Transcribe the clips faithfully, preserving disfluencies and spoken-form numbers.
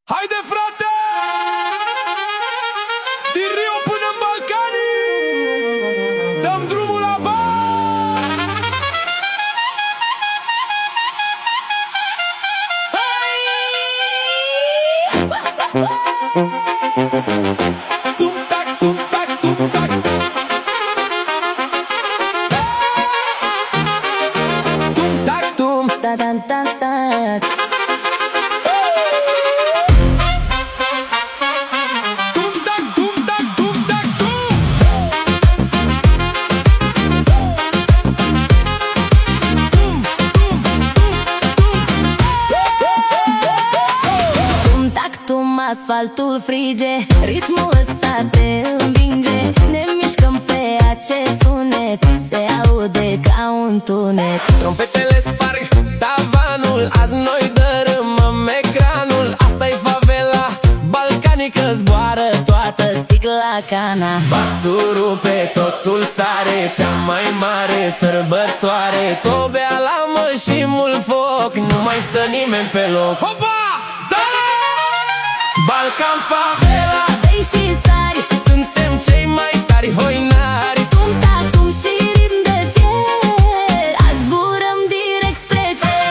Haide, frate! Din Rio până în Balcani dăm drumul la bas! Tum-tac, tum-tac, tum-tac. Tum-tac, tum-tac-tac-tac. Asfaltul frige, ritmul ăsta te învinge. Ne mișcăm pe acest sunet, se aude ca un tunet. Trompetele sparg tavanul, azi noi dărâmăm ecranul. Asta-i favela balcanică, zboară toată sticla cana. Basul rupe, totul sare, cea mai mare sărbătoare. Tobea la mă și mult foc, nu mai stă nimeni pe loc. Hopa! Balcan favela, dai și sari, suntem cei mai tari hoinari. Tum-tac-tum și ritm de fier, azi zburăm direct spre cer.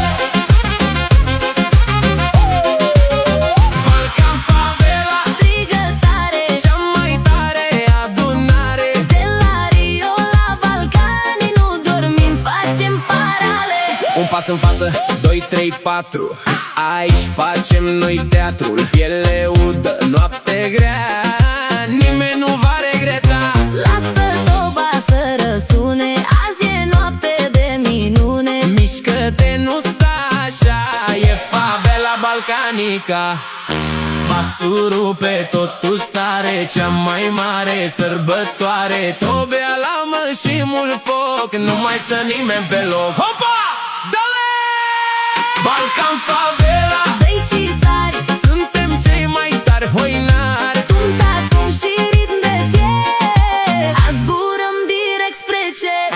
Balcan favela, strigă tare, cea mai tare adunare. De la Rio la Balcani nu dormim, facem parale. Un pas în față, doi, trei, patru. Aici facem noi teatrul. Piele udă, noapte grea, nimeni nu va regreta. Lasă toba să răsune, azi e noapte de minune. Mișcă-te, nu sta așa, e favela balcanica. Basul rupe, totul sare, cea mai mare sărbătoare. Tobea la mă și mult foc, nu mai stă nimeni pe loc. Hopa! Dale! Balcan favela, dai și sari, suntem cei mai tari hoinari. Tum-tac-tum și ritm de fier, azi zburăm direct spre cer.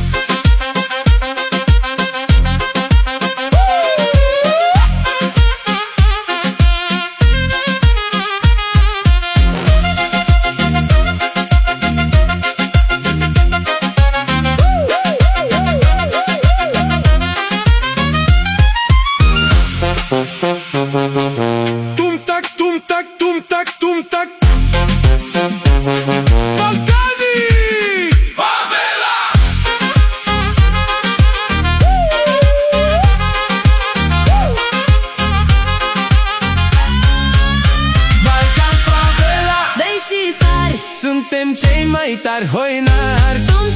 Tum-tac, tum-tac, tum-tac, tum-tac. Balcani! Favela! Balcan favela, dai și sari, suntem cei mai tari hoinari.